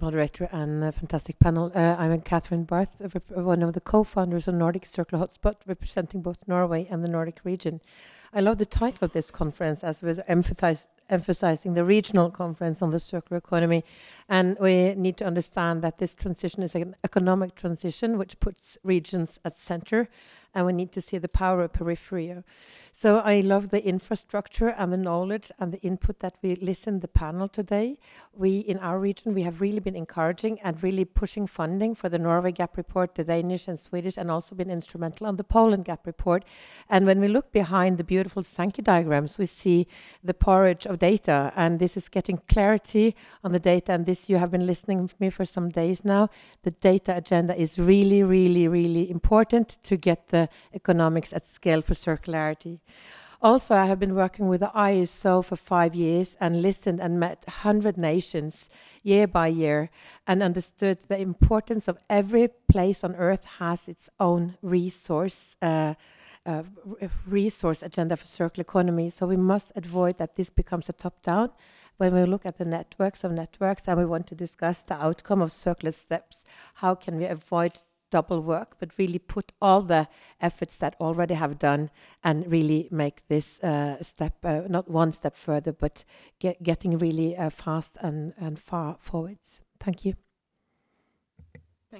moderator and a fantastic panel. I'm Catherine Barth, one of the co-founders of Nordic Circular Hotspot, representing both Norway and the Nordic region. I love the title of this conference, as we're emphasizing the regional conference on the circular economy. And we need to understand that this transition is an economic transition which puts regions at center, and we need to see the power of periphery. So I love the infrastructure and the knowledge and the input that we listened the panel today. We, in our region, we have really been encouraging and really pushing funding for the Norway Gap Report, the Danish and Swedish, and also been instrumental on the Poland Gap Report. And when we look behind the beautiful Sankey diagrams, we see the porridge of data, and this is getting clarity on the data. And this, you have been listening with me for some days now. The data agenda is really, really, really important to get the economics at scale for circularity. Also, I have been working with the ISO for 5 years and listened and met 100 nations year by year and understood the importance of every place on earth has its own resource agenda for circular economy. So we must avoid that this becomes a top-down. When we look at the networks of networks and we want to discuss the outcome of circular steps, how can we avoid double work, but really put all the efforts that already have done and really make this step, not one step further, but getting really fast and far forwards. Thank you.